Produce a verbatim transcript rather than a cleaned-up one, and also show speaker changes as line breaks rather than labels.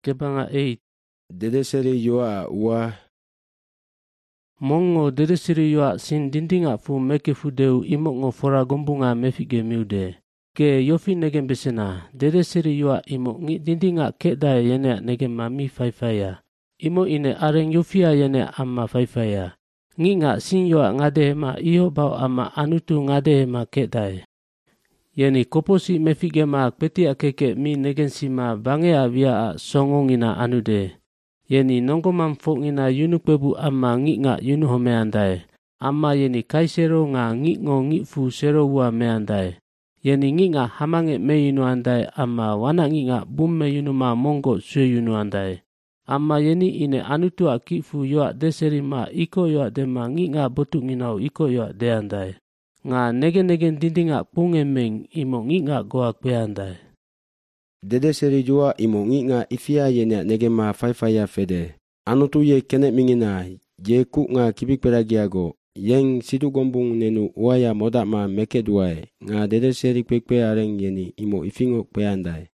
Kebanga eight.
Dedeseri yoa ua.
Mongo dedeseri yoa sin dindinga fu meke fu deu imok ngo fora gombunga mefige miude. Ke yofi negen besena. Dedeseri yoa imok ngi dindinga keda yene negen mami faifaya. Imo ine areng yofia yene amma faifaya. Ngi nga sin yoa ngade ma iyo bau ama anutu ngade ma kedai. Yeni koposi mefige ma peti akeke mi negen sima bange avia a songongina anude. Yeni nongomam fongina yunukbebu amma ngi nga yunuho meandai. Amma yeni kaisero nga ngi ngo ngi fu sero ua meandai. Yeni ngi nga hamange me yunu andai amma wana ngi nga bum me yunu ma mongo sue yunu andai. Amma yeni ine anutu akifu yoa deseri ma iko yoa dema ngi nga botu nginau iko yoa deandai. Nga negen-negen dindinga punge meng imo ngi nga goa kweandai.
Dedeseri jua imo ngi nga ifia yene negema faifaya fede. Anutu ye kene mingina ye ku nga kibikperagiago. Yeng sidu gombung nenu uaya moda ma meke duae. Nga dedeseri kwekwe areng yeni imo ifingo kweandai.